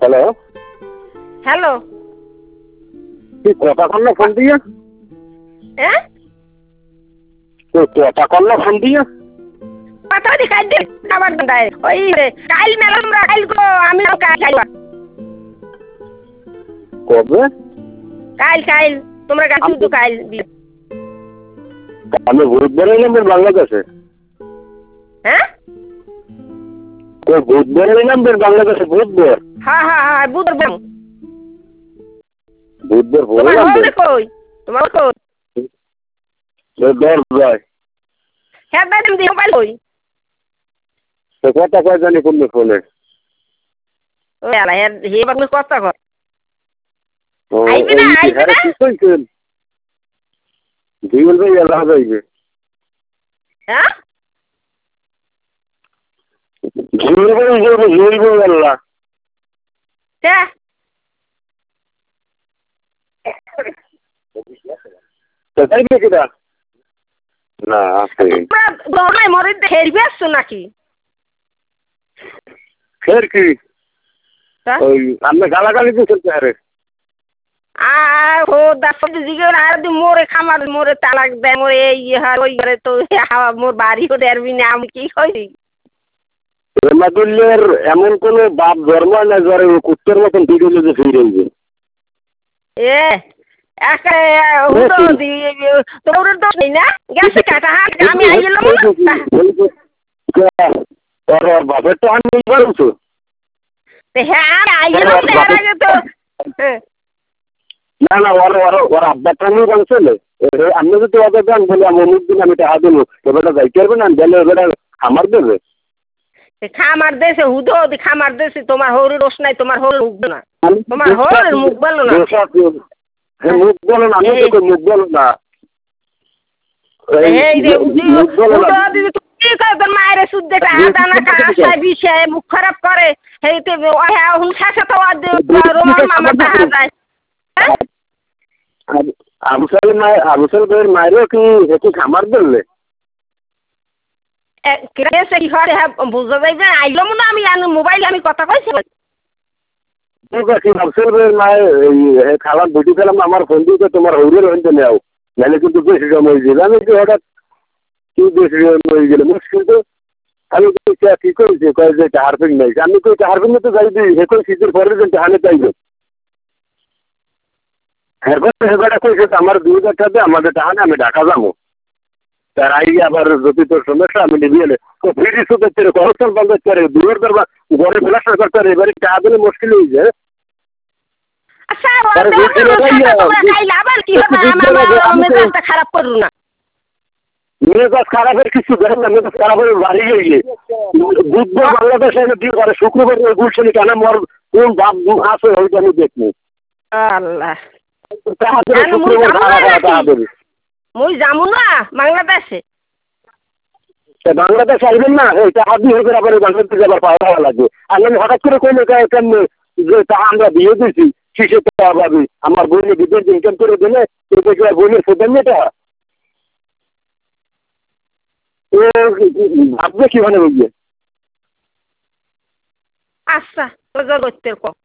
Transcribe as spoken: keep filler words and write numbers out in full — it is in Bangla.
হ্যালো হ্যালো তুই কথা কর না ফোন দিয়ে হ্যাঁ তুই কথা কর না ফোন দিয়ে কথা দি কাই দে খাবার দাই ওই রে কাল মেলা আমরা কাল গো আমি কাল খাইবা কবে কাল কাল তোমরা কাছে তো কাল আমি বুধবার এলাম বাংলাদেশে হ্যাঁ ওই বুধবার এলাম বাংলাদেশে বুধবার হ্যাঁ হ্যাঁ হ্যাঁ বুধবার বুধবার তোমার বললাম হল কই তোমার কই দর যায় হ্যাঁ দাদা দি মোবাইল কই তো কথা কয় জানি কোন ফোনে ওই আলা হে হে বাগু কথা কর ও আইবে না আইবে না কি কইছেন জীবন ভাই এলা যাইবে হ্যাঁ জীবন ভাই যাইবে জীবন ভাই এলা কে তো যাইবে কিনা না আছে তোমরা মরে হেরবে আসছো নাকি ফের কি ওই আপনি গালাগালি দিচ্ছেন আরে আর ও দাস জিগে আর দি মোরে খামার মোরে তালাক দেয় মোরে এই হয় ওই করে তো হাওয়া মোর বাড়ি ও দেরবি না আমি কি কই রহমাতুল্লাহর এমন কোন বাপ জন্ম না জরে কুত্তের মতন ভিডিও যে ফিরে যাবে এ একা হুদো দি তোর তো নেই না গেছে কাটা হাত আমি আইলাম তোর বাপের তো আমি বলছো হ্যাঁ আমি আইলাম এর আগে তো না না ওর ওর ওর আব্বাটা আমি বলছিল আমি যদি ওদের দেন বলে আমি অমুক দিন আমি টাকা দেবো এবারটা যাইতে পারবে না গেলে এবারটা আমার দেবে খামার দেশে হুদো দি খামার দেশে তোমার হরু রোশ নাই তোমার হরু মুখ না তোমার হরু মুখ বলো না মুখ বলো না আমি তো মুখ বলো না এই রে হুদো দি কি কয় তোর মায়ের সুদ্ধে টাকা না কাশায় বিষয় মুখ খারাপ করে হেইতে ওই হুন শাসা তো রোমান মামা টাকা যায় আবুসাল মায়ের আবুসাল ভাইয়ের মায়েরও কি একটু খামার ধরলে কি হয় বুঝতে যাইবে আইলাম না আমি মোবাইলে আমি কথা কইছি আবুসাল ভাইয়ের মায়ের খালাম বুঝি খেলাম আমার ফোন দিয়ে তোমার হৌরের হইতে নেও নাহলে কিন্তু বেশি সময় যাবে আমি কি হঠাৎ কি বেশি হয়ে গেলে মুশকিল তো আমি কি করেছি কয়ে যে হারফিং নেই আমি কই হারফিং তো যাই দিই এখন শীতের পরে যে হানে চাইবে হেবাটা কইছে আমার দুই হাজার টাকা আমাদের টাকা আমি ঢাকা যাবো তার আই আবার যদি তোর সমস্যা আমি নিবি এলে তো ফ্রি সুদ হচ্ছে খরচ বন্ধ করে দূরের দরবার ঘরে ফেলাসা করতে পারে এবারে টাকা দিলে মুশকিল হয়ে যায় খারাপ করু না মেজাজ খারাপের কিছু দেখেন না মেজাজ খারাপের বাড়ি গিয়ে বুধবার বাংলাদেশে দিয়ে করে শুক্রবার গুলশানি কেন মর কোন বাপ আছে ওইটা আমি দেখনি আল্লাহ শুক্রবার মুই যামু না বাংলাদেশে বাংলাদেশ আসবেন না এই টাকা দিয়ে হয়ে আবার বাংলাদেশে আবার পাওয়া লাগবে আর আমি হঠাৎ করে কইলে কেমনি যে টাকা আমরা দিয়ে দিয়েছি শিশু টাকা পাবি আমার বইনে বিদেশ ইনকাম করে দিলে বইনের সেটাই এটা ভাববে কি মানে বুঝবে আচ্ছা করতে